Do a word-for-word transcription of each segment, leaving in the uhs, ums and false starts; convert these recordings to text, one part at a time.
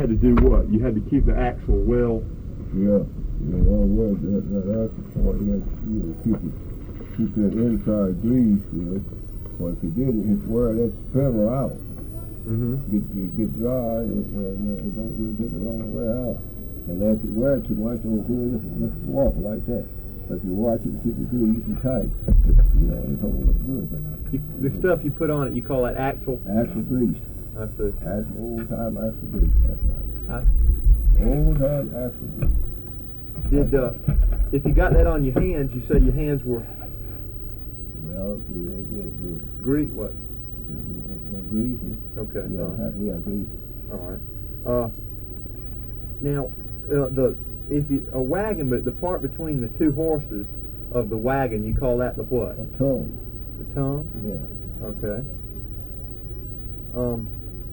had to do what? You had to keep the axle well. Yeah, yeah. Well, well, that that axle part, you had to, you know, keep it, keep that inside grease, you know. But if you didn't, it's wear that pedal out. Mm-hmm. Get, get get dry and, and, uh, and don't really take the long way out. And if you wear it too much, it'll go just, just walk like that. But if you watch it and keep it grease and tight, you know, it don't look good. But You, the stuff you put on it, you call that axle? axle grease. That's the Axle, old time axle grease. That's right. I, Old time axle grease. did uh, if you got that on your hands, you say your hands were Well, they, they, they, grease. What? well, greasy. Okay. Yeah, all right. yeah, greasy. All right. Uh, now, uh, the if you a wagon, but the part between the two horses of the wagon, you call that the what? A tongue. The tongue. Yeah. Okay. Um.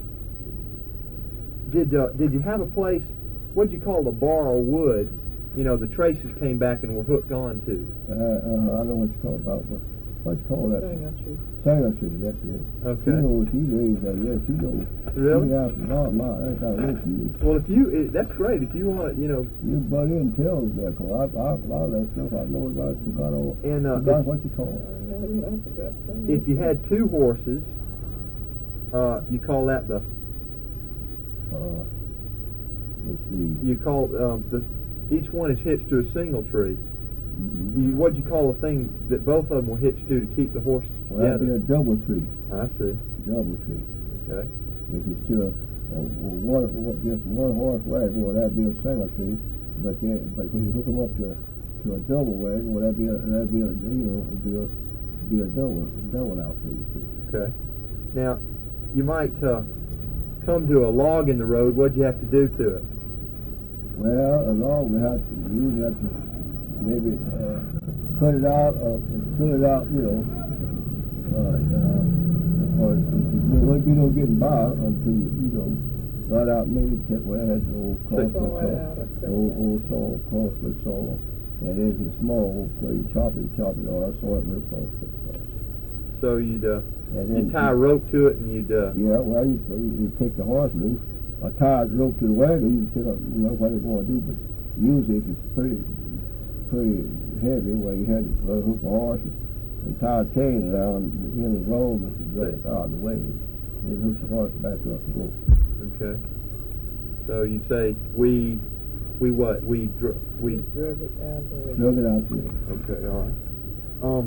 Did uh, did you have a place? What'd you call the bar of wood? You know, the traces came back and were hooked on to. Uh, uh, I know what you call about, but what you call that? Sanger tree. Sanger tree, that's it. Okay. She knows, she's raised that, yeah, she knows. Really? She has a lot, lot, that's how rich she is. Well, if you, it, that's great. If you want, you know. You butt in and tell us that, cause I, I, a lot of that stuff I know about, forgot all, And uh, forgot if, what you call it. No, I forgot. if you had two horses, uh, you call that the. Uh, let's see. You call um, the. Each one is hitched to a single tree. Mm-hmm. You, what'd you call the thing that both of them were hitched to to keep the horses Well, that'd be together? a double tree. I see. Double tree. Okay. If it's to a, a, one, one, just one horse wagon, well, that'd be a single tree. But then, but when you hook them up to to a double wagon, well, that'd be a, that'd be a, you know, it'd be a, be a double, double outfit, you see. Okay. Now, you might uh, come to a log in the road. What'd you have to do to it? Well, a log we have to, we usually have to maybe uh, cut it out, uh, and fill it out, you know, uh, uh, or it wouldn't be no getting by until you, you know, got out maybe check where it has an old costly Saw it saw, out, okay. old, old saw, costly saw, and then if it's small, where you chop it, chop it, or I saw it real costly saw. So you'd uh, And you'd then tie a rope to it, and you'd. Uh, Yeah, well, you, you, you take the horse loose, or tie the rope to the wagon, you can take up, you know, what they're going to do, but usually if it's pretty, pretty heavy, well, you had to uh, hook a horse and tie a chain around the end of the rope and drag it out of the way, and then hook the horse back up and go. okay. So you'd say we, we what? We dr- we. Drug it out of the way. Drug it out to it. Okay. All right. Um.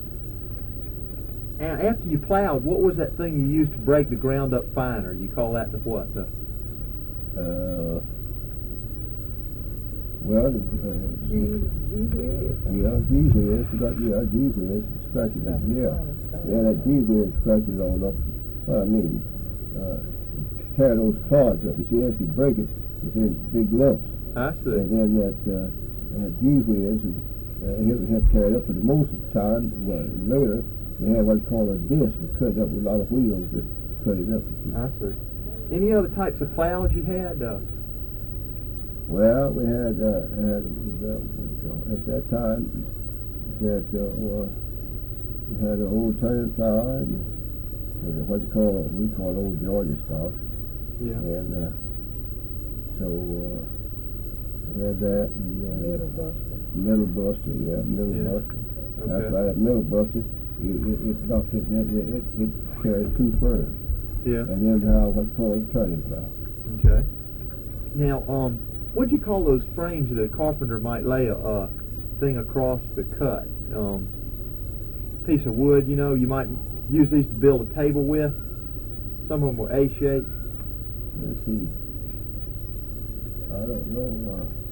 a- After you plowed, what was that thing you used to break the ground up finer? You call that the what? The Uh, well, uh, G, G whiz. yeah, G's head, you got, yeah, G's head, scratches it, yeah. Yeah, that G's head scratches all up. Well, I mean, uh, tear those clods up. You see, if you break it, it's in big lumps. I see. And then that, uh, that G's head, uh, it would have to tear it up, but most of the time, well, later, they had what's called a disc, we cut it up with a lot of wheels to cut it up. I see. Any other types of plows you had? Uh, Well, we had, uh, had uh, at that time that uh, uh, we had an old turning plow and, and what you call we call old Georgia stocks, yeah. and uh, so uh, we had that and uh, Middle buster. middle buster, yeah, middle Yeah. buster. Okay. That's right, that middle buster. It it it, it, it, it, it carries two furs, Yeah. and then how what's called a turning plow. Okay. Now, um, what'd you call those frames that a carpenter might lay a uh, thing across to cut? Um, piece of wood, you know, you might use these to build a table with. Some of them were A-shaped. Let's see. I don't know. Uh,